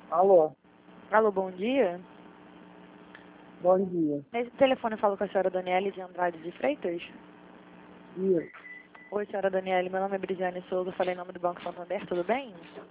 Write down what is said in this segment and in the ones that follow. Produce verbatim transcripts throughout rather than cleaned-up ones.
Alô, Alô, bom dia. bom dia. Nesse telefone eu falo com a senhora Daniele de Andrade de Freitas. Isso, Oi, senhora Daniele, meu nome é Brisiane Souza, falei em nome do Banco Santander, tudo bem?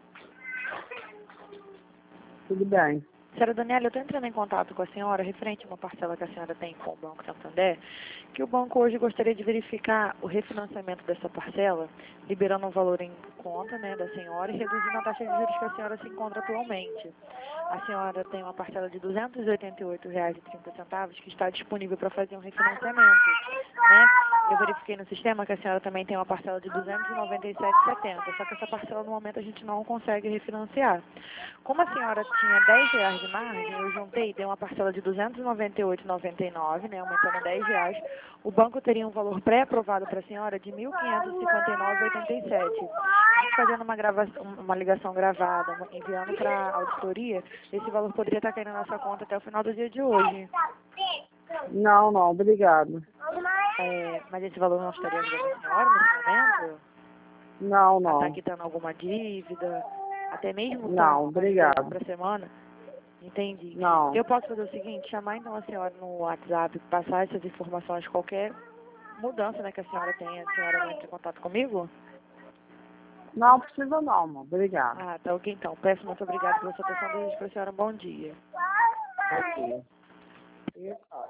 tudo bem. Senhora Daniele, eu estou entrando em contato com a senhora referente a uma parcela que a senhora tem com o Banco Santander, que o banco hoje gostaria de verificar o refinanciamento dessa parcela, liberando um valor em conta, né, da senhora e reduzindo a taxa de juros que a senhora se encontra atualmente. A senhora tem uma parcela de duzentos e oitenta e oito reais e trinta centavos que está disponível para fazer um refinanciamento, né? Eu verifiquei no sistema que a senhora também tem uma parcela de duzentos e noventa e sete reais e setenta centavos, só que essa parcela no momento a gente não consegue refinanciar. Como a senhora tinha dez reais de margem, eu juntei e dei uma parcela de duzentos e noventa e oito reais e noventa e nove centavos, né, aumentando dez reais. O banco teria um valor pré-aprovado para a senhora de mil quinhentos e cinquenta e nove reais e oitenta e sete centavos. Fazendo uma, gravação, uma ligação gravada, enviando para a auditoria, esse valor poderia estar caindo na nossa conta até o final do dia de hoje. Não, não, obrigado. É, mas esse valor não estaria ajudando a senhora nesse momento? Não, A estar não, quitando alguma dívida, até mesmo não, para liberando obrigado. para a semana? Entendi. Não, Eu posso fazer o seguinte, chamar então a senhora no WhatsApp, passar essas informações, qualquer mudança, né, que a senhora tenha, a senhora não entre em contato comigo? não precisa não, amor. Obrigado. Ah, tá ok então. Peço muito obrigado pela sua atenção, desejo para a senhora um bom dia. Ok. Isso.